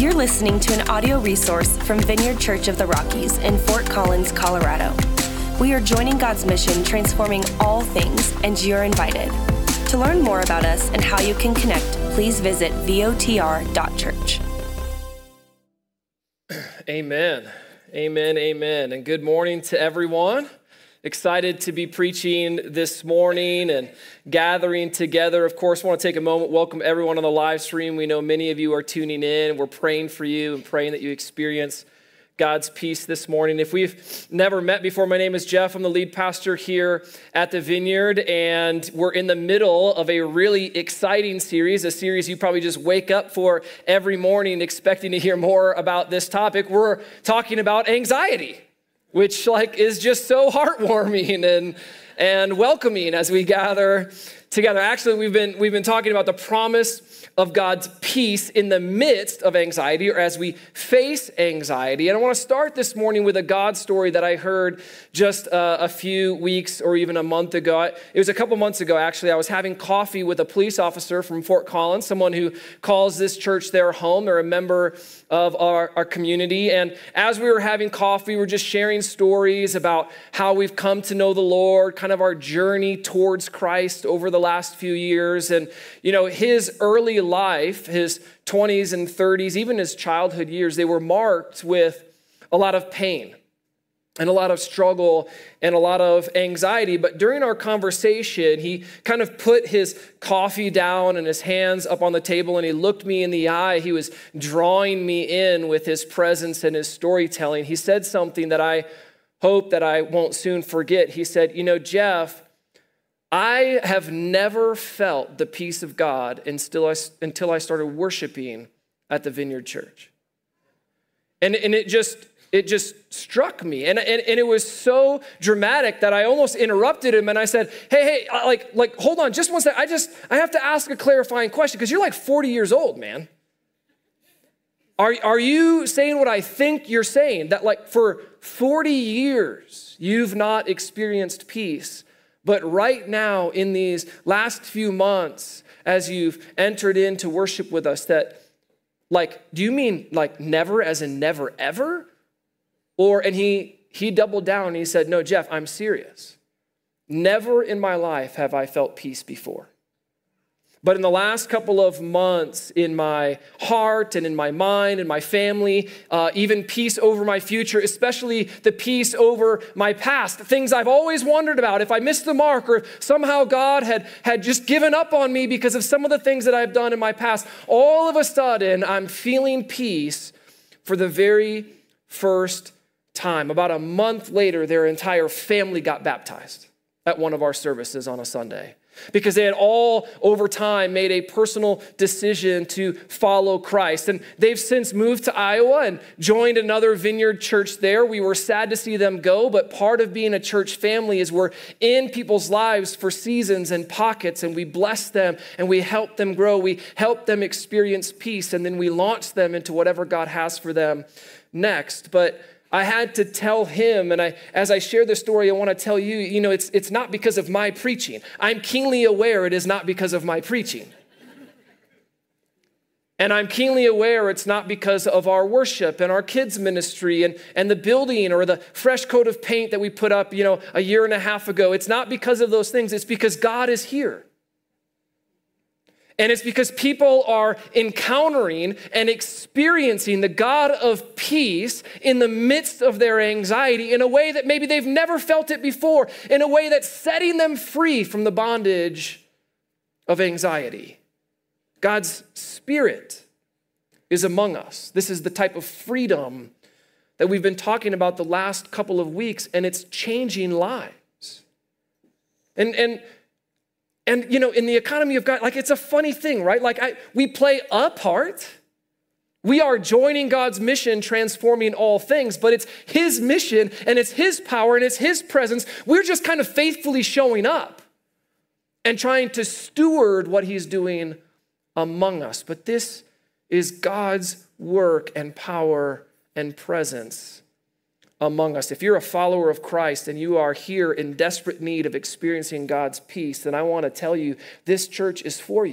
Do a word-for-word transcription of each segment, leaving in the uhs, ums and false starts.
You're listening to an audio resource from Vineyard Church of the Rockies in Fort Collins, Colorado. We are joining God's mission, transforming all things, and you're invited. To learn more about us and how you can connect, please visit V O T R dot church. Amen. Amen. Amen. And good morning to everyone. Excited to be preaching this morning and gathering together. Of course, I want to take a moment, welcome everyone on the live stream. We know many of you are tuning in. We're praying for you and praying that you experience God's peace this morning. If we've never met before, my name is Jeff. I'm the lead pastor here at the Vineyard, and we're in the middle of a really exciting series, a series you probably just wake up for every morning expecting to hear more about this topic. We're talking about anxiety, which like is just so heartwarming and and welcoming as we gather together. Actually, we've been we've been talking about the promise of God's peace in the midst of anxiety, or as we face anxiety. And I want to start this morning with a God story that I heard just uh, a few weeks or even a month ago. It was a couple months ago, actually. I was having coffee with a police officer from Fort Collins, someone who calls this church their home. They're a member of our, our community. And as we were having coffee, we were just sharing stories about how we've come to know the Lord, kind of our journey towards Christ over the last few years. And, you know, his early life, his twenties and thirties, even his childhood years, they were marked with a lot of pain and a lot of struggle and a lot of anxiety. But during our conversation, he kind of put his coffee down and his hands up on the table, and he looked me in the eye. He was drawing me in with his presence and his storytelling. He said something that I hope that I won't soon forget. He said, you know, Jeff, I have never felt the peace of God until I, until I started worshiping at the Vineyard Church. And, and it just it just struck me. And, and, and it was so dramatic that I almost interrupted him and I said, hey, hey, like, like hold on just one second. I just, I have to ask a clarifying question because you're like forty years old, man. Are, are you saying what I think you're saying? That like for forty years, you've not experienced peace. But right now, in these last few months, as you've entered into worship with us, that, like, do you mean like never as in never ever? Or, and he he doubled down and he said, no, Jeff, I'm serious. Never in my life have I felt peace before. But in the last couple of months, in my heart and in my mind and my family, uh, even peace over my future, especially the peace over my past, things I've always wondered about, if I missed the mark or if somehow God had, had just given up on me because of some of the things that I've done in my past, all of a sudden, I'm feeling peace for the very first time. About a month later, their entire family got baptized at one of our services on a Sunday, because they had all over time made a personal decision to follow Christ. And they've since moved to Iowa and joined another Vineyard church there. We were sad to see them go, but part of being a church family is we're in people's lives for seasons and pockets, and we bless them and we help them grow. We help them experience peace, and then we launch them into whatever God has for them next. But I had to tell him, and I, as I share this story, I want to tell you, you know, it's, it's not because of my preaching. I'm keenly aware it is not because of my preaching. And I'm keenly aware it's not because of our worship and our kids ministry and, and the building or the fresh coat of paint that we put up, you know, a year and a half ago. It's not because of those things. It's because God is here. And it's because people are encountering and experiencing the God of peace in the midst of their anxiety in a way that maybe they've never felt it before, in a way that's setting them free from the bondage of anxiety. God's Spirit is among us. This is the type of freedom that we've been talking about the last couple of weeks, and it's changing lives. And, and, And, you know, in the economy of God, like, it's a funny thing, right? Like, I, we play a part. We are joining God's mission, transforming all things, but it's his mission and it's his power and it's his presence. We're just kind of faithfully showing up and trying to steward what he's doing among us. But this is God's work and power and presence among us. If you're a follower of Christ and you are here in desperate need of experiencing God's peace, then I want to tell you, this church is for you.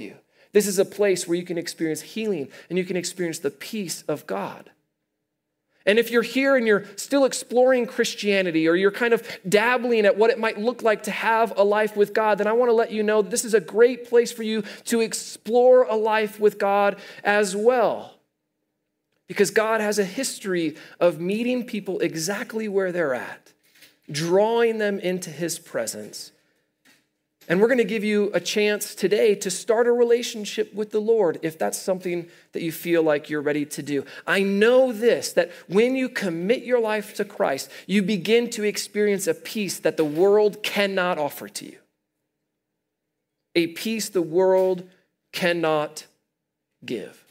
This is a place where you can experience healing and you can experience the peace of God. And if you're here and you're still exploring Christianity, or you're kind of dabbling at what it might look like to have a life with God, then I want to let you know that this is a great place for you to explore a life with God as well. Because God has a history of meeting people exactly where they're at, drawing them into his presence. And we're going to give you a chance today to start a relationship with the Lord if that's something that you feel like you're ready to do. I know this, that when you commit your life to Christ, you begin to experience a peace that the world cannot offer to you. A peace the world cannot give.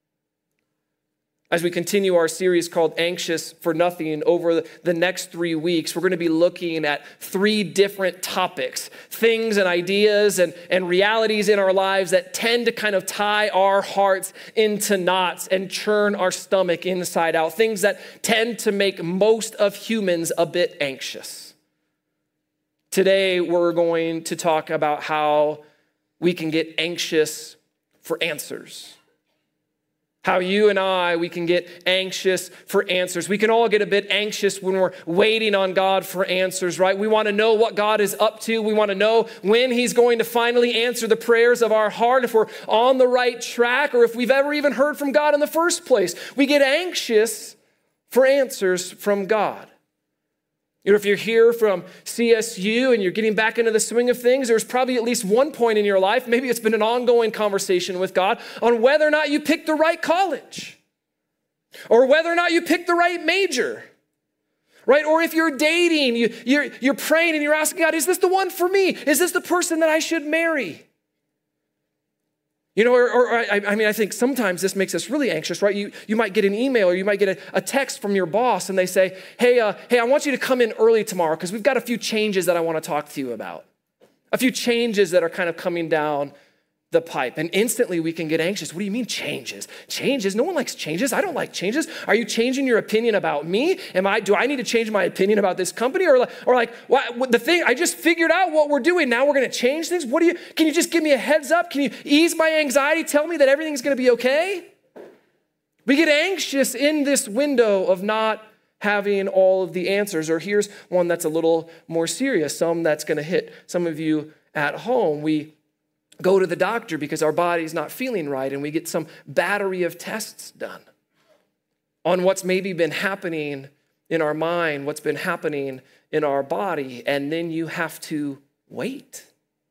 As we continue our series called Anxious for Nothing, over the next three weeks, we're going to be looking at three different topics, things and ideas and, and realities in our lives that tend to kind of tie our hearts into knots and churn our stomach inside out, things that tend to make most of humans a bit anxious. Today, we're going to talk about how we can get anxious for answers. How you and I, we can get anxious for answers. We can all get a bit anxious when we're waiting on God for answers, right? We want to know what God is up to. We want to know when he's going to finally answer the prayers of our heart, if we're on the right track, or if we've ever even heard from God in the first place. We get anxious for answers from God. You know, if you're here from C S U and you're getting back into the swing of things, there's probably at least one point in your life, maybe it's been an ongoing conversation with God, on whether or not you picked the right college, or whether or not you picked the right major, right? Or if you're dating, you, you're, you're praying and you're asking God, is this the one for me? Is this the person that I should marry? You know, or, or I, I mean, I think sometimes this makes us really anxious, right? You, you might get an email or you might get a, a text from your boss and they say, hey, uh, hey, I want you to come in early tomorrow because we've got a few changes that I want to talk to you about. A few changes that are kind of coming down the pipe. And instantly we can get anxious. What do you mean changes? Changes? No one likes changes. I don't like changes. Are you changing your opinion about me? Am I, do I need to change my opinion about this company? Or like, or like what, the thing, I just figured out what we're doing. Now we're going to change things. What do you, can you just give me a heads up? Can you ease my anxiety? Tell me that everything's going to be okay? We get anxious in this window of not having all of the answers. Or here's one that's a little more serious, some that's going to hit some of you at home. We go to the doctor because our body's not feeling right, and we get some battery of tests done on what's maybe been happening in our mind, what's been happening in our body, and then you have to wait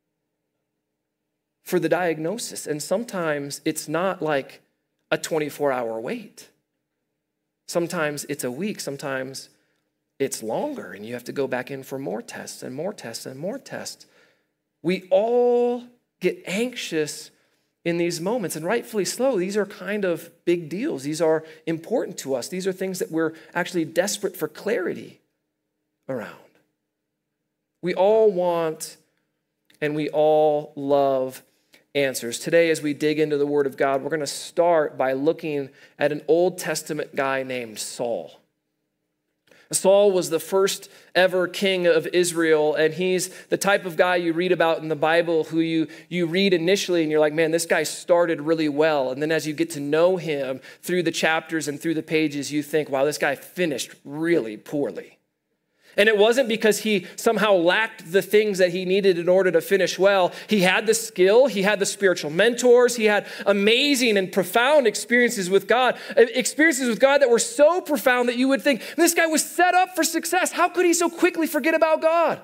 for the diagnosis. And sometimes it's not like a twenty-four hour wait. Sometimes it's a week, sometimes it's longer, and you have to go back in for more tests and more tests and more tests. We all get anxious in these moments, and rightfully so. These are kind of big deals. These are important to us. These are things that we're actually desperate for clarity around. We all want and we all love answers. Today, as we dig into the Word of God, we're going to start by looking at an Old Testament guy named Saul. Saul was the first ever king of Israel, and he's the type of guy you read about in the Bible who you, you read initially and you're like, man, this guy started really well. And then as you get to know him through the chapters and through the pages, you think, wow, this guy finished really poorly. And it wasn't because he somehow lacked the things that he needed in order to finish well. He had the skill, he had the spiritual mentors, he had amazing and profound experiences with God, experiences with God that were so profound that you would think, this guy was set up for success. How could he so quickly forget about God?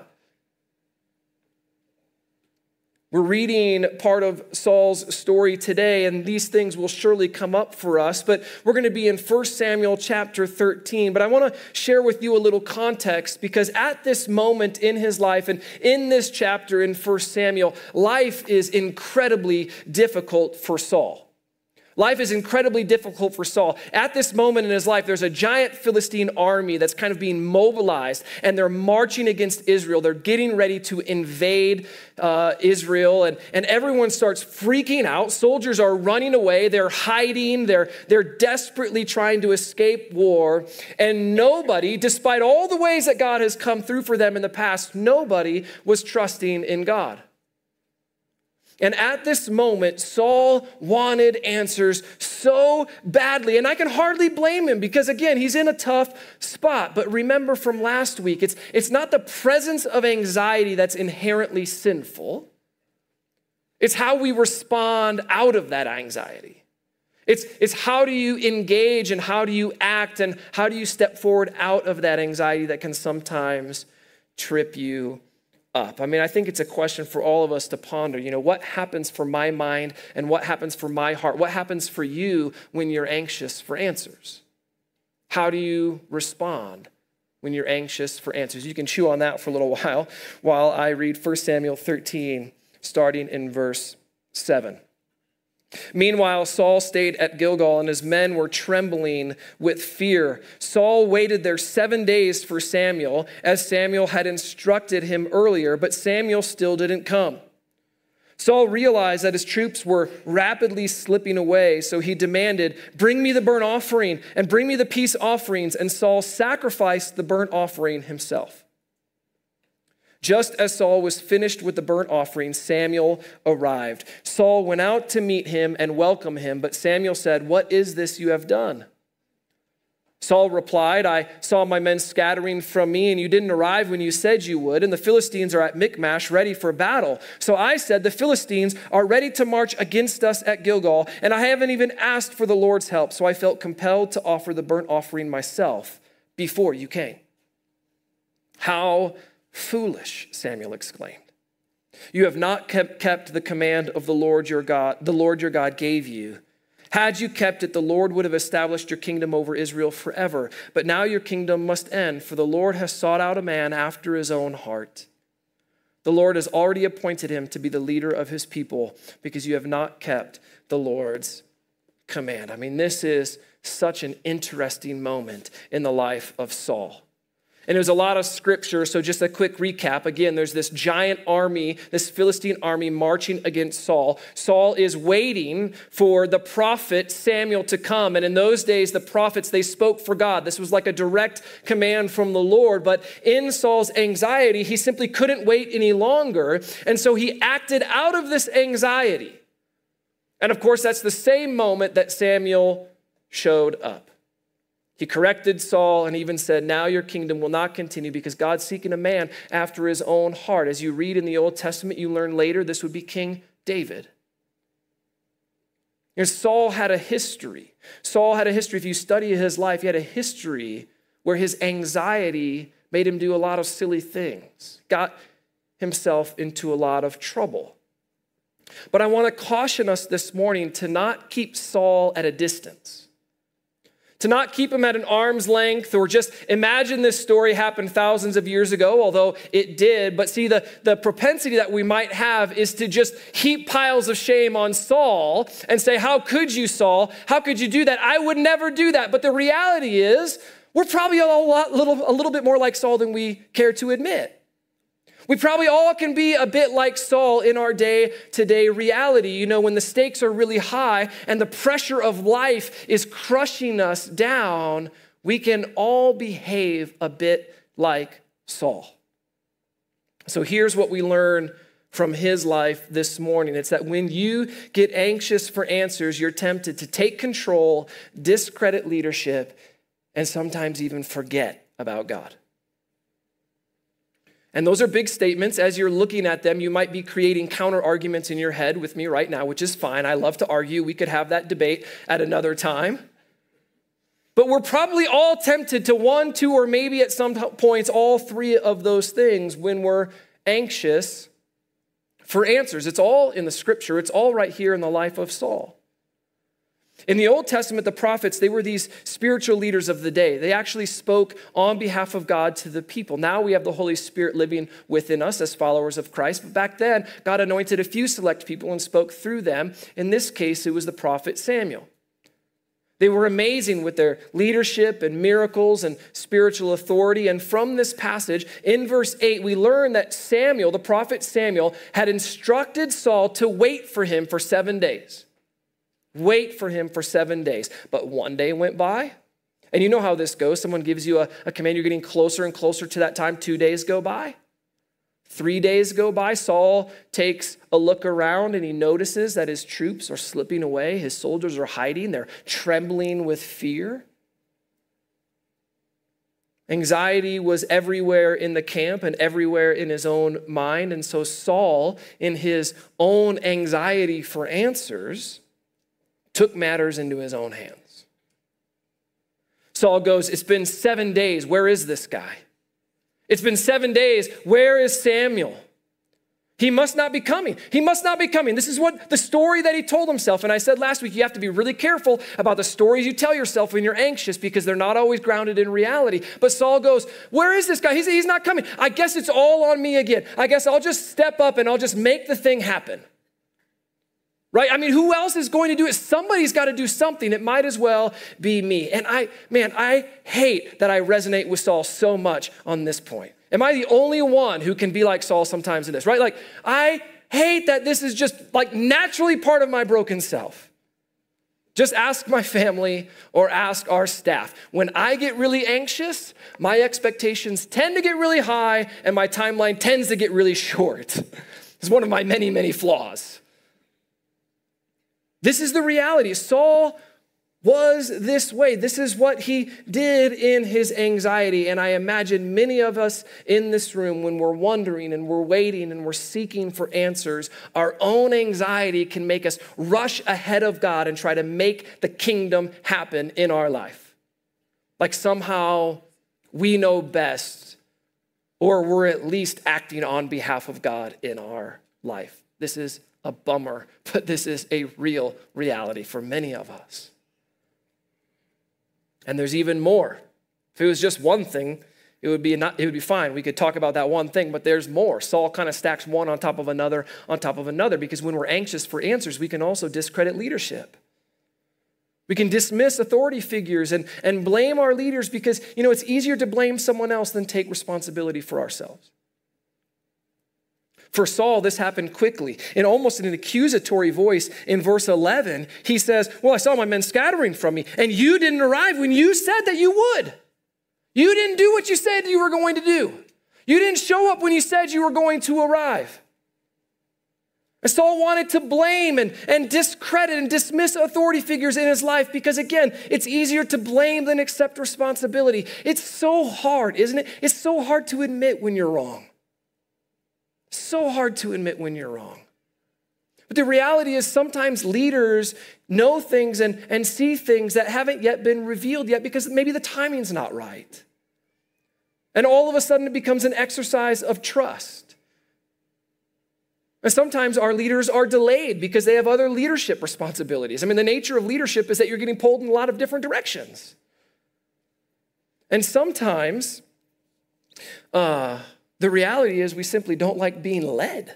We're reading part of Saul's story today, and these things will surely come up for us, but we're going to be in First Samuel chapter thirteen. But I want to share with you a little context, because at this moment in his life and in this chapter in First Samuel, life is incredibly difficult for Saul. Life is incredibly difficult for Saul. At this moment in his life, there's a giant Philistine army that's kind of being mobilized, and they're marching against Israel. They're getting ready to invade uh, Israel, and, and everyone starts freaking out. Soldiers are running away. They're hiding. They're, they're desperately trying to escape war. And nobody, despite all the ways that God has come through for them in the past, nobody was trusting in God. And at this moment, Saul wanted answers so badly. And I can hardly blame him because, again, he's in a tough spot. But remember from last week, it's, it's not the presence of anxiety that's inherently sinful. It's how we respond out of that anxiety. It's, it's how do you engage and how do you act and how do you step forward out of that anxiety that can sometimes trip you up. I mean, I think it's a question for all of us to ponder. You know, what happens for my mind and what happens for my heart? What happens for you when you're anxious for answers? How do you respond when you're anxious for answers? You can chew on that for a little while while I read First Samuel thirteen, starting in verse seven. Meanwhile, Saul stayed at Gilgal, and his men were trembling with fear. Saul waited there seven days for Samuel, as Samuel had instructed him earlier, but Samuel still didn't come. Saul realized that his troops were rapidly slipping away, so he demanded, "Bring me the burnt offering and bring me the peace offerings," and Saul sacrificed the burnt offering himself. Just as Saul was finished with the burnt offering, Samuel arrived. Saul went out to meet him and welcome him, but Samuel said, "What is this you have done?" Saul replied, "I saw my men scattering from me, and you didn't arrive when you said you would, and the Philistines are at Michmash ready for battle. So I said, the Philistines are ready to march against us at Gilgal, and I haven't even asked for the Lord's help, so I felt compelled to offer the burnt offering myself before you came." "How foolish," Samuel exclaimed. "You have not kept, kept the command of the Lord your God, the Lord your God gave you. Had you kept it, the Lord would have established your kingdom over Israel forever. But now your kingdom must end, for the Lord has sought out a man after his own heart. The Lord has already appointed him to be the leader of his people because you have not kept the Lord's command." I mean, this is such an interesting moment in the life of Saul. And there's a lot of scripture, so just a quick recap. Again, there's this giant army, this Philistine army marching against Saul. Saul is waiting for the prophet Samuel to come. And in those days, the prophets, they spoke for God. This was like a direct command from the Lord. But in Saul's anxiety, he simply couldn't wait any longer. And so he acted out of this anxiety. And of course, that's the same moment that Samuel showed up. He corrected Saul and even said, "Now your kingdom will not continue because God's seeking a man after his own heart." As you read in the Old Testament, you learn later this would be King David. You know, Saul had a history. Saul had a history. If you study his life, he had a history where his anxiety made him do a lot of silly things, got himself into a lot of trouble. But I want to caution us this morning to not keep Saul at a distance. To not keep him at an arm's length or just imagine this story happened thousands of years ago, although it did. But see, the, the propensity that we might have is to just heap piles of shame on Saul and say, "How could you, Saul? How could you do that? I would never do that." But the reality is we're probably a, lot, little, a little bit more like Saul than we care to admit. We probably all can be a bit like Saul in our day-to-day reality. You know, when the stakes are really high and the pressure of life is crushing us down, we can all behave a bit like Saul. So here's what we learn from his life this morning. It's that when you get anxious for answers, you're tempted to take control, discredit leadership, and sometimes even forget about God. And those are big statements. As you're looking at them, you might be creating counter arguments in your head with me right now, which is fine. I love to argue. We could have that debate at another time. But we're probably all tempted to one, two, or maybe at some points, all three of those things when we're anxious for answers. It's all in the scripture. It's all right here in the life of Saul. In the Old Testament, the prophets, they were these spiritual leaders of the day. They actually spoke on behalf of God to the people. Now we have the Holy Spirit living within us as followers of Christ. But back then, God anointed a few select people and spoke through them. In this case, it was the prophet Samuel. They were amazing with their leadership and miracles and spiritual authority. And from this passage, in verse eight, we learn that Samuel, the prophet Samuel, had instructed Saul to wait for him for seven days. Wait for him for seven days. But one day went by. And you know how this goes. Someone gives you a, a command. You're getting closer and closer to that time. Two days go by. Three days go by. Saul takes a look around and he notices that his troops are slipping away. His soldiers are hiding. They're trembling with fear. Anxiety was everywhere in the camp and everywhere in his own mind. And so Saul, in his own anxiety for answers, took matters into his own hands. Saul goes, it's been seven days. Where is this guy? It's been seven days. Where is Samuel? He must not be coming. He must not be coming. This is what the story that he told himself. And I said last week, you have to be really careful about the stories you tell yourself when you're anxious because they're not always grounded in reality. But Saul goes, where is this guy? He's, he's not coming. I guess it's all on me again. I guess I'll just step up and I'll just make the thing happen. Right? I mean, who else is going to do it? Somebody's got to do something. It might as well be me. And I, man, I hate that I resonate with Saul so much on this point. Am I the only one who can be like Saul sometimes in this, right? Like, I hate that this is just like naturally part of my broken self. Just ask my family or ask our staff. When I get really anxious, my expectations tend to get really high and my timeline tends to get really short. It's one of my many, many flaws. This is the reality. Saul was this way. This is what he did in his anxiety. And I imagine many of us in this room, when we're wondering and we're waiting and we're seeking for answers, our own anxiety can make us rush ahead of God and try to make the kingdom happen in our life. Like somehow we know best, or we're at least acting on behalf of God in our life. This is a bummer, but this is a real reality for many of us. And there's even more. If it was just one thing, it would be not, it would be fine. We could talk about that one thing, but there's more. Saul kind of stacks one on top of another, on top of another, because when we're anxious for answers, we can also discredit leadership. We can dismiss authority figures and, and blame our leaders because, you know, it's easier to blame someone else than take responsibility for ourselves. For Saul, this happened quickly. In almost an accusatory voice in verse eleven, he says, well, I saw my men scattering from me, and you didn't arrive when you said that you would. You didn't do what you said you were going to do. You didn't show up when you said you were going to arrive. And Saul wanted to blame and, and discredit and dismiss authority figures in his life because, again, it's easier to blame than accept responsibility. It's so hard, isn't it? It's so hard to admit when you're wrong. So hard to admit when you're wrong. But the reality is sometimes leaders know things and, and see things that haven't yet been revealed yet because maybe the timing's not right. And all of a sudden it becomes an exercise of trust. And sometimes our leaders are delayed because they have other leadership responsibilities. I mean, the nature of leadership is that you're getting pulled in a lot of different directions. And sometimes, uh, the reality is we simply don't like being led.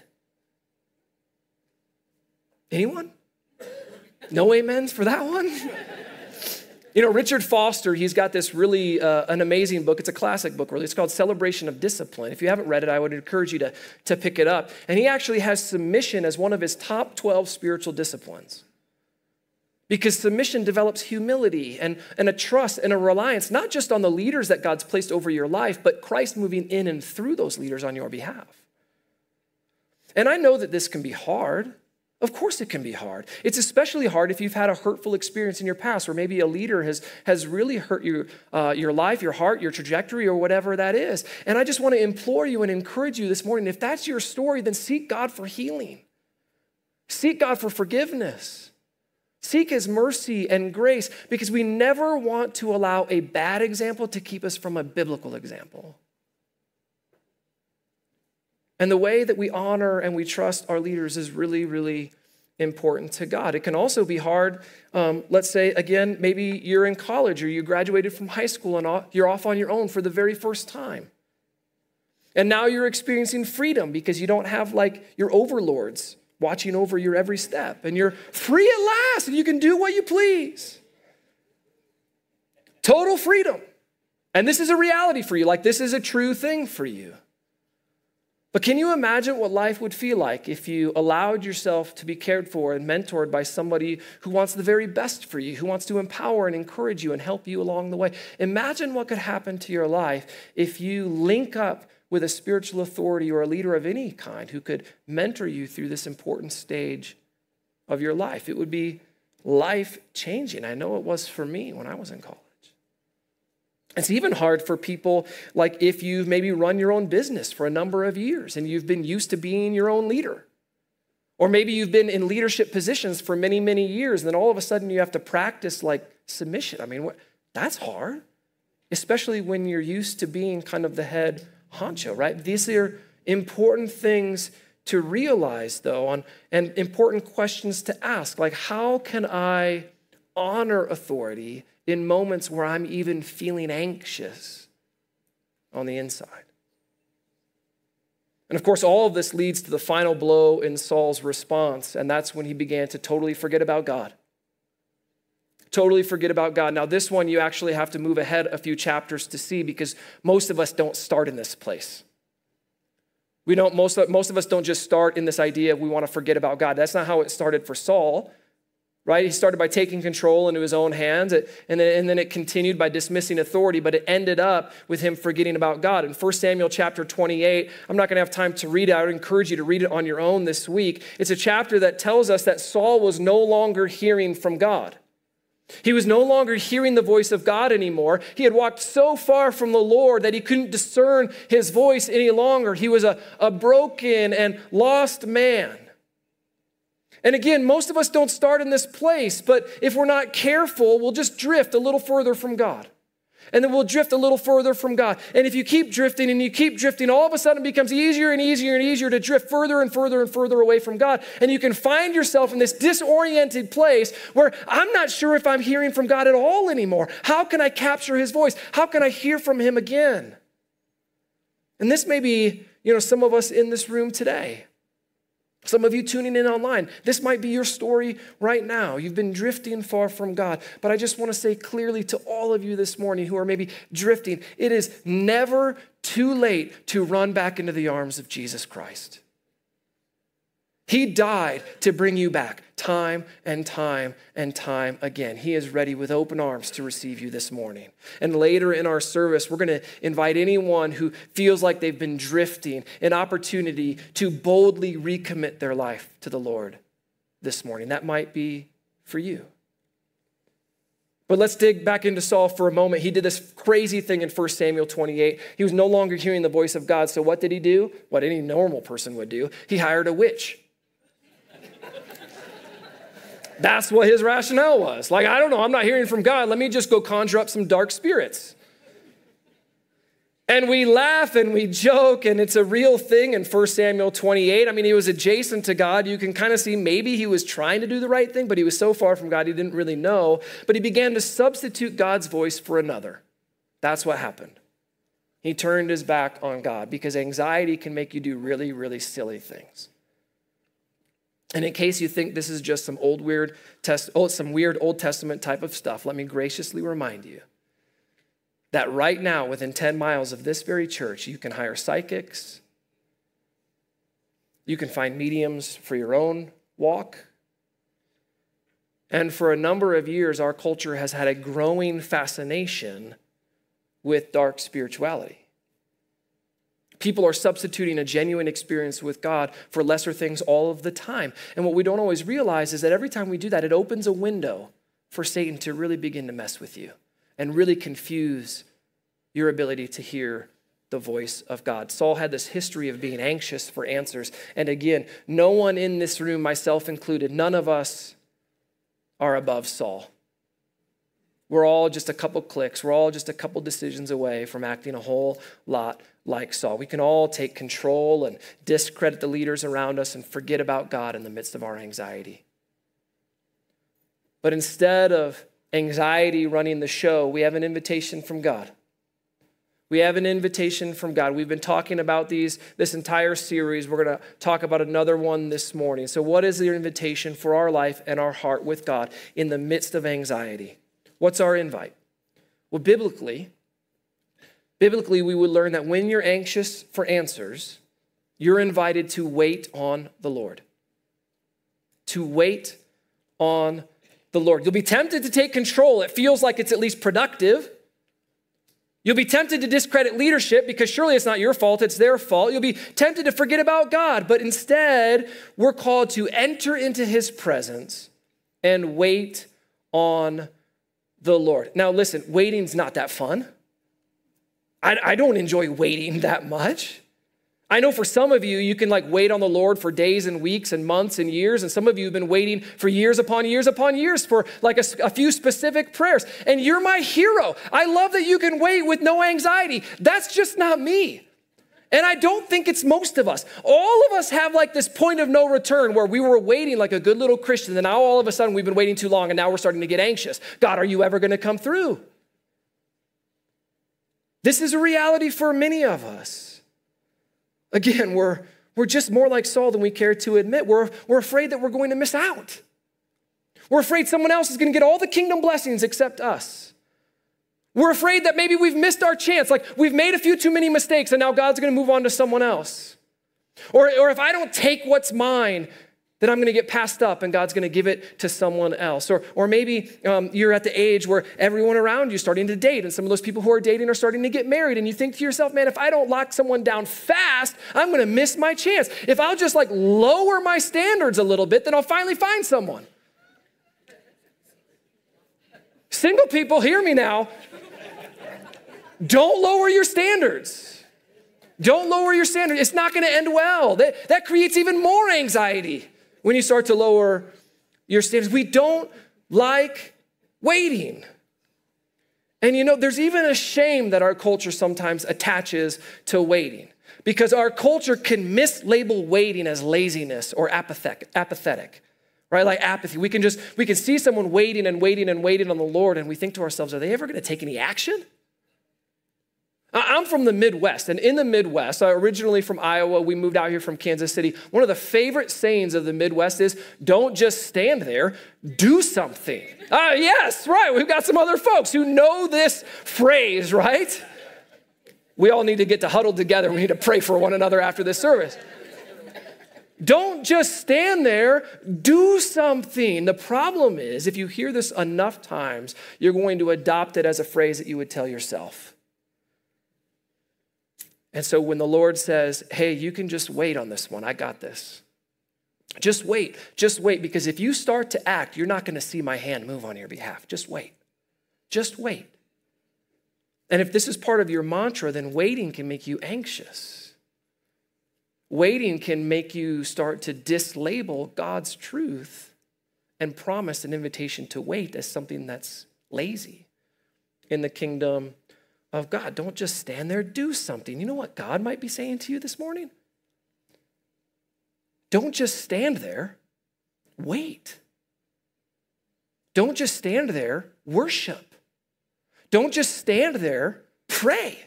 Anyone? No amens for that one? You know, Richard Foster, he's got this really, uh, an amazing book. It's a classic book, really. It's called Celebration of Discipline. If you haven't read it, I would encourage you to, to pick it up. And he actually has submission as one of his top twelve spiritual disciplines. Because submission develops humility and, and a trust and a reliance, not just on the leaders that God's placed over your life, but Christ moving in and through those leaders on your behalf. And I know that this can be hard. Of course it can be hard. It's especially hard if you've had a hurtful experience in your past, or maybe a leader has, has really hurt your, uh, your life, your heart, your trajectory, or whatever that is. And I just want to implore you and encourage you this morning, if that's your story, then seek God for healing. Seek God for forgiveness. Seek his mercy and grace, because we never want to allow a bad example to keep us from a biblical example. And the way that we honor and we trust our leaders is really, really important to God. It can also be hard. Um, let's say, again, maybe you're in college or you graduated from high school and you're off on your own for the very first time. And now you're experiencing freedom because you don't have like your overlords watching over your every step, and you're free at last, and you can do what you please. Total freedom. And this is a reality for you, like this is a true thing for you. But can you imagine what life would feel like if you allowed yourself to be cared for and mentored by somebody who wants the very best for you, who wants to empower and encourage you and help you along the way? Imagine what could happen to your life if you link up with a spiritual authority or a leader of any kind who could mentor you through this important stage of your life. It would be life-changing. I know it was for me when I was in college. It's even hard for people like if you've maybe run your own business for a number of years and you've been used to being your own leader. Or maybe you've been in leadership positions for many, many years, and then all of a sudden you have to practice like submission. I mean, what, that's hard, especially when you're used to being kind of the head honcho, right? These are important things to realize, though, on, and important questions to ask, like how can I honor authority in moments where I'm even feeling anxious on the inside? And of course, all of this leads to the final blow in Saul's response, and that's when he began to totally forget about God. Totally forget about God. Now, this one you actually have to move ahead a few chapters to see because most of us don't start in this place. We don't, most of, most of us don't just start in this idea of we want to forget about God. That's not how it started for Saul. Right? He started by taking control into his own hands, and then, and then it continued by dismissing authority, but it ended up with him forgetting about God. In First Samuel chapter twenty-eight, I'm not going to have time to read it. I would encourage you to read it on your own this week. It's a chapter that tells us that Saul was no longer hearing from God. He was no longer hearing the voice of God anymore. He had walked so far from the Lord that he couldn't discern his voice any longer. He was a, a broken and lost man. And again, most of us don't start in this place, but if we're not careful, we'll just drift a little further from God. And then we'll drift a little further from God. And if you keep drifting and you keep drifting, all of a sudden it becomes easier and easier and easier to drift further and further and further away from God. And you can find yourself in this disoriented place where I'm not sure if I'm hearing from God at all anymore. How can I capture his voice? How can I hear from him again? And this may be, you know, some of us in this room today. Some of you tuning in online, this might be your story right now. You've been drifting far from God. But I just want to say clearly to all of you this morning who are maybe drifting, it is never too late to run back into the arms of Jesus Christ. He died to bring you back time and time and time again. He is ready with open arms to receive you this morning. And later in our service, we're going to invite anyone who feels like they've been drifting an opportunity to boldly recommit their life to the Lord this morning. That might be for you. But let's dig back into Saul for a moment. He did this crazy thing in First Samuel twenty-eight. He was no longer hearing the voice of God. So what did he do? What any normal person would do. He hired a witch. That's what his rationale was. Like, I don't know, I'm not hearing from God. Let me just go conjure up some dark spirits. And we laugh and we joke, and it's a real thing in First Samuel twenty-eight. I mean, he was adjacent to God. You can kind of see maybe he was trying to do the right thing, but he was so far from God he didn't really know. But he began to substitute God's voice for another. That's what happened. He turned his back on God because anxiety can make you do really, really silly things. And in case you think this is just some old weird test, oh, some weird Old Testament type of stuff, let me graciously remind you that right now, within ten miles of this very church, you can hire psychics. You can find mediums for your own walk. And for a number of years, our culture has had a growing fascination with dark spirituality. People are substituting a genuine experience with God for lesser things all of the time. And what we don't always realize is that every time we do that, it opens a window for Satan to really begin to mess with you and really confuse your ability to hear the voice of God. Saul had this history of being anxious for answers. And again, no one in this room, myself included, none of us are above Saul. We're all just a couple clicks. We're all just a couple decisions away from acting a whole lot like Saul. We can all take control and discredit the leaders around us and forget about God in the midst of our anxiety. But instead of anxiety running the show, we have an invitation from God. We have an invitation from God. We've been talking about these this entire series. We're going to talk about another one this morning. So what is the invitation for our life and our heart with God in the midst of anxiety? What's our invite? Well, biblically, biblically, we would learn that when you're anxious for answers, You're invited to wait on the Lord. To wait on the Lord. You'll be tempted to take control. It feels like it's at least productive. You'll be tempted to discredit leadership because surely it's not your fault, it's their fault. You'll be tempted to forget about God, but instead we're called to enter into his presence and wait on the Lord. Now listen, waiting's not that fun. I, I don't enjoy waiting that much. I know for some of you, you can like wait on the Lord for days and weeks and months and years. And some of you have been waiting for years upon years upon years for like a, a few specific prayers. And you're my hero. I love that you can wait with no anxiety. That's just not me. And I don't think it's most of us. All of us have like this point of no return where we were waiting like a good little Christian. And now all of a sudden we've been waiting too long and now we're starting to get anxious. God, are you ever going to come through? This is a reality for many of us. Again, we're, we're just more like Saul than we care to admit. We're, we're afraid that we're going to miss out. We're afraid someone else is going to get all the kingdom blessings except us. We're afraid that maybe we've missed our chance, like we've made a few too many mistakes and now God's going to move on to someone else. Or, or if I don't take what's mine, then I'm going to get passed up and God's going to give it to someone else. Or, or maybe um, you're at the age where everyone around you is starting to date and some of those people who are dating are starting to get married and you think to yourself, man, if I don't lock someone down fast, I'm going to miss my chance. If I'll just like lower my standards a little bit, then I'll finally find someone. Single people, hear me now. Don't lower your standards. Don't lower your standards. It's not going to end well. That, that creates even more anxiety when you start to lower your standards. We don't like waiting. And you know, there's even a shame that our culture sometimes attaches to waiting because our culture can mislabel waiting as laziness or apathetic, apathetic, right? Like apathy. We can just, we can see someone waiting and waiting and waiting on the Lord and we think to ourselves, are they ever going to take any action? I'm from the Midwest, and in the Midwest, originally from Iowa, we moved out here from Kansas City. One of the favorite sayings of the Midwest is, don't just stand there, do something. Ah, uh, yes, right, we've got some other folks who know this phrase, right? We all need to get to huddle together. We need to pray for one another after this service. Don't just stand there, do something. The problem is, if you hear this enough times, you're going to adopt it as a phrase that you would tell yourself. And so when the Lord says, hey, you can just wait on this one, I got this. Just wait, just wait, because if you start to act, you're not going to see my hand move on your behalf. Just wait, just wait. And if this is part of your mantra, then waiting can make you anxious. Waiting can make you start to dislabel God's truth and promise an invitation to wait as something that's lazy in the kingdom of God. Don't just stand there, do something. You know what God might be saying to you this morning? Don't just stand there, wait. Don't just stand there, worship. Don't just stand there, pray.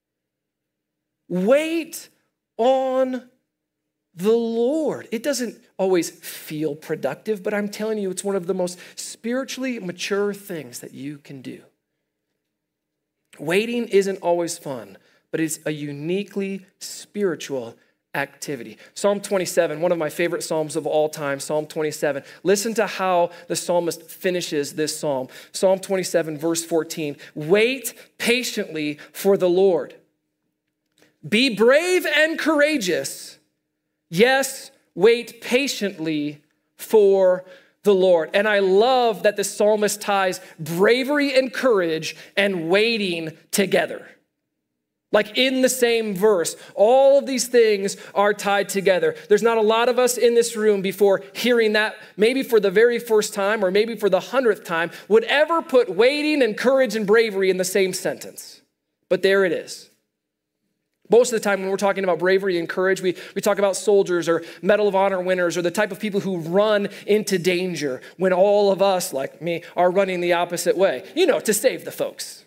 Wait on the Lord. It doesn't always feel productive, but I'm telling you, it's one of the most spiritually mature things that you can do. Waiting isn't always fun, but it's a uniquely spiritual activity. Psalm twenty-seven, one of my favorite psalms of all time, Psalm twenty-seven. Listen to how the psalmist finishes this psalm. Psalm twenty-seven, verse fourteen. Wait patiently for the Lord. Be brave and courageous. Yes, wait patiently for the Lord. And I love that the psalmist ties bravery and courage and waiting together. Like in the same verse, all of these things are tied together. There's not a lot of us in this room before hearing that, maybe for the very first time or maybe for the hundredth time, would ever put waiting and courage and bravery in the same sentence. But there it is. Most of the time when we're talking about bravery and courage, we, we talk about soldiers or Medal of Honor winners or the type of people who run into danger when all of us, like me, are running the opposite way, you know, to save the folks.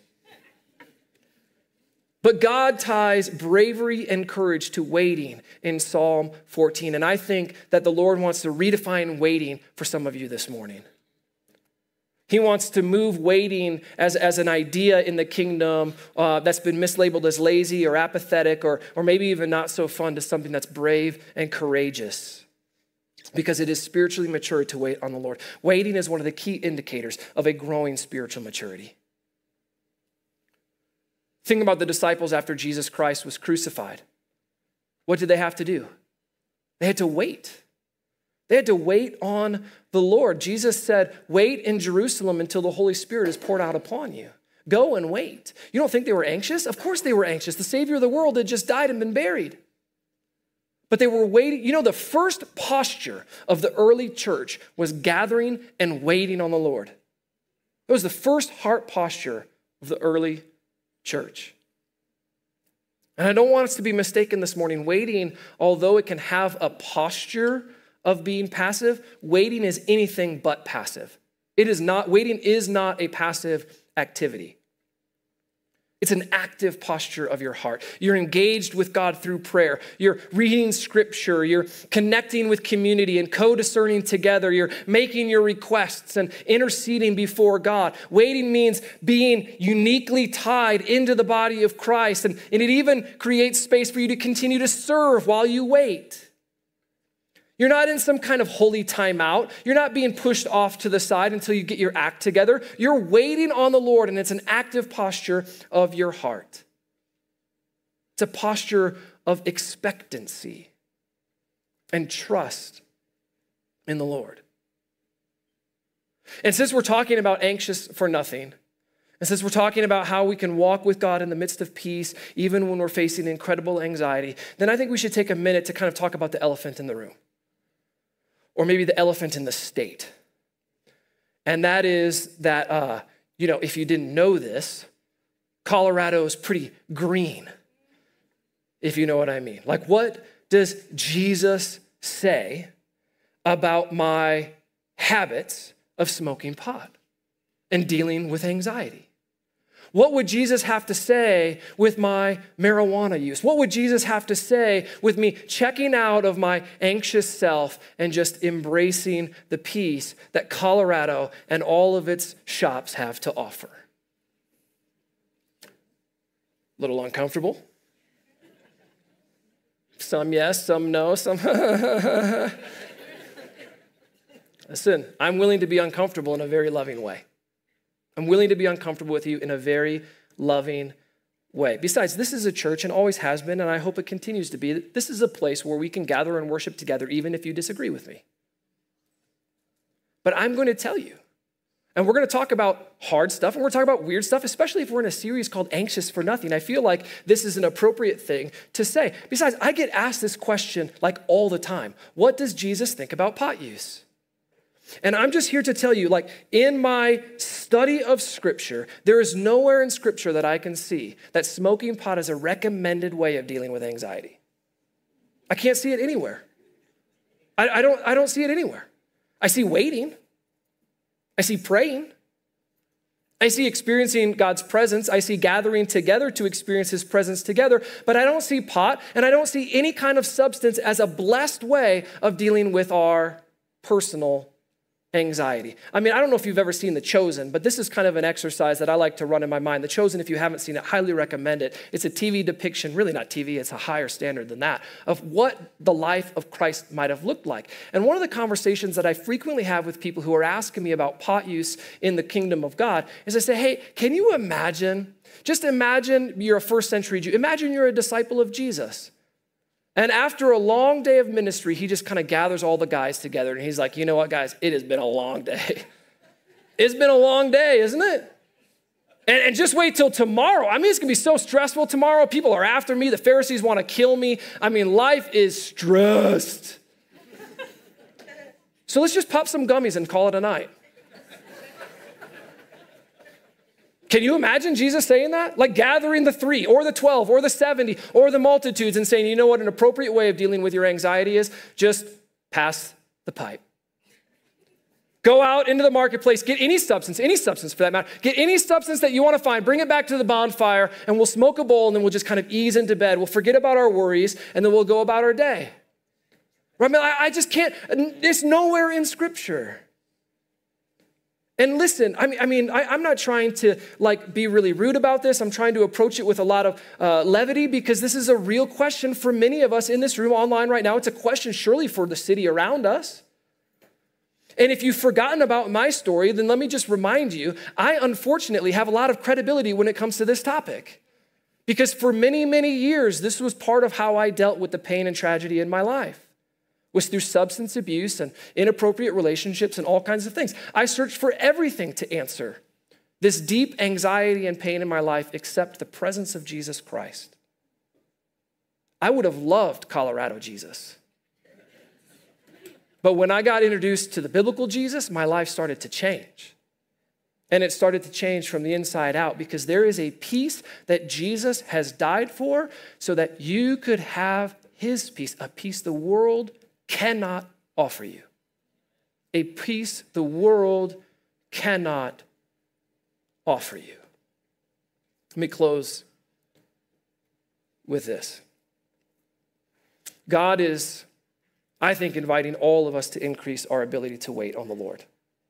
But God ties bravery and courage to waiting in Psalm fourteen. And I think that the Lord wants to redefine waiting for some of you this morning. He wants to move waiting as, as an idea in the kingdom uh, that's been mislabeled as lazy or apathetic or, or maybe even not so fun to something that's brave and courageous, because it is spiritually mature to wait on the Lord. Waiting is one of the key indicators of a growing spiritual maturity. Think about the disciples after Jesus Christ was crucified. What did they have to do? They had to wait. They had to wait on the Lord. Jesus said, wait in Jerusalem until the Holy Spirit is poured out upon you. Go and wait. You don't think they were anxious? Of course they were anxious. The Savior of the world had just died and been buried. But they were waiting. You know, the first posture of the early church was gathering and waiting on the Lord. It was the first heart posture of the early church. And I don't want us to be mistaken this morning. Waiting, although it can have a posture of being passive, waiting is anything but passive. It is not, waiting is not a passive activity. It's an active posture of your heart. You're engaged with God through prayer. You're reading scripture. You're connecting with community and co-discerning together. You're making your requests and interceding before God. Waiting means being uniquely tied into the body of Christ. And, and it even creates space for you to continue to serve while you wait. You're not in some kind of holy timeout. You're not being pushed off to the side until you get your act together. You're waiting on the Lord, and it's an active posture of your heart. It's a posture of expectancy and trust in the Lord. And since we're talking about anxious for nothing, and since we're talking about how we can walk with God in the midst of peace, even when we're facing incredible anxiety, then I think we should take a minute to kind of talk about the elephant in the room. Or maybe the elephant in the state. And that is that, uh, you know, if you didn't know this, Colorado is pretty green, if you know what I mean. Like, what does Jesus say about my habits of smoking pot and dealing with anxiety? What would Jesus have to say with my marijuana use? What would Jesus have to say with me checking out of my anxious self and just embracing the peace that Colorado and all of its shops have to offer? A little uncomfortable. Some yes, some no, some. Listen, I'm willing to be uncomfortable in a very loving way. I'm willing to be uncomfortable with you in a very loving way. Besides, this is a church and always has been, and I hope it continues to be. This is a place where we can gather and worship together, even if you disagree with me. But I'm going to tell you, and we're going to talk about hard stuff, and we're going to talk about weird stuff, especially if we're in a series called Anxious for Nothing. I feel like this is an appropriate thing to say. Besides, I get asked this question like all the time. What does Jesus think about pot use? And I'm just here to tell you, like, in my study of Scripture, there is nowhere in Scripture that I can see that smoking pot is a recommended way of dealing with anxiety. I can't see it anywhere. I, I don't, I don't see it anywhere. I see waiting. I see praying. I see experiencing God's presence. I see gathering together to experience his presence together, but I don't see pot, and I don't see any kind of substance as a blessed way of dealing with our personal anxiety. I mean, I don't know if you've ever seen The Chosen, but this is kind of an exercise that I like to run in my mind. The Chosen, if you haven't seen it, highly recommend it. It's a T V depiction, really not T V, it's a higher standard than that, of what the life of Christ might have looked like. And one of the conversations that I frequently have with people who are asking me about pot use in the kingdom of God is I say, hey, can you imagine, just imagine you're a first century Jew. Imagine you're a disciple of Jesus. And after a long day of ministry, he just kind of gathers all the guys together and he's like, you know what, guys, it has been a long day. It's been a long day, isn't it? And, and just wait till tomorrow. I mean, it's gonna be so stressful tomorrow. People are after me. The Pharisees want to kill me. I mean, life is stressed. So let's just pop some gummies and call it a night. Can you imagine Jesus saying that? Like gathering the three or the twelve or the seventy or the multitudes and saying, you know what an appropriate way of dealing with your anxiety is? Just pass the pipe. Go out into the marketplace, get any substance, any substance for that matter, get any substance that you want to find, bring it back to the bonfire, and we'll smoke a bowl, and then we'll just kind of ease into bed. We'll forget about our worries, and then we'll go about our day. I mean, I just can't, it's nowhere in Scripture. And listen, I mean, I mean, I, I'm not trying to like be really rude about this. I'm trying to approach it with a lot of uh, levity because this is a real question for many of us in this room online right now. It's a question surely for the city around us. And if you've forgotten about my story, then let me just remind you, I unfortunately have a lot of credibility when it comes to this topic. Because for many, many years, this was part of how I dealt with the pain and tragedy in my life. Was through substance abuse and inappropriate relationships and all kinds of things. I searched for everything to answer this deep anxiety and pain in my life except the presence of Jesus Christ. I would have loved Colorado Jesus. But when I got introduced to the biblical Jesus, my life started to change. And it started to change from the inside out because there is a peace that Jesus has died for so that you could have his peace, a peace the world cannot offer you. A peace the world cannot offer you. Let me close with this. God is, I think, inviting all of us to increase our ability to wait on the Lord.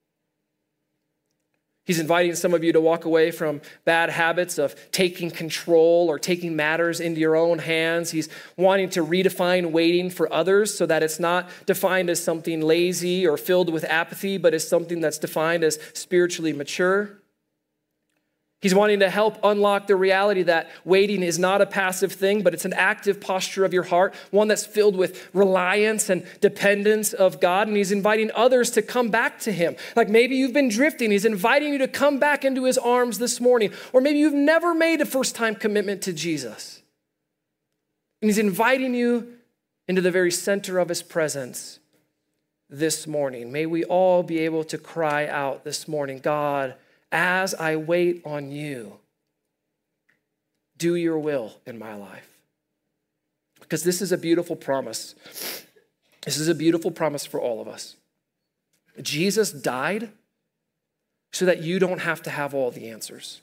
He's inviting some of you to walk away from bad habits of taking control or taking matters into your own hands. He's wanting to redefine waiting for others so that it's not defined as something lazy or filled with apathy, but as something that's defined as spiritually mature. He's wanting to help unlock the reality that waiting is not a passive thing, but it's an active posture of your heart, one that's filled with reliance and dependence of God. And he's inviting others to come back to him. Like maybe you've been drifting. He's inviting you to come back into his arms this morning. Or maybe you've never made a first-time commitment to Jesus. And he's inviting you into the very center of his presence this morning. May we all be able to cry out this morning, God, as I wait on you, do your will in my life. Because this is a beautiful promise. This is a beautiful promise for all of us. Jesus died so that you don't have to have all the answers.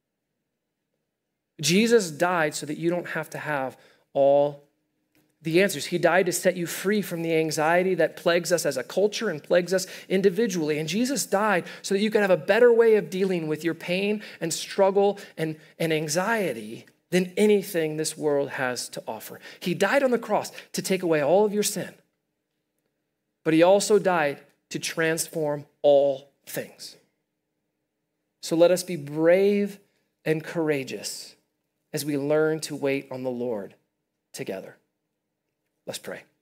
Jesus died so that you don't have to have all the answers. He died to set you free from the anxiety that plagues us as a culture and plagues us individually. And Jesus died so that you could have a better way of dealing with your pain and struggle and, and anxiety than anything this world has to offer. He died on the cross to take away all of your sin. But he also died to transform all things. So let us be brave and courageous as we learn to wait on the Lord together. Let's pray.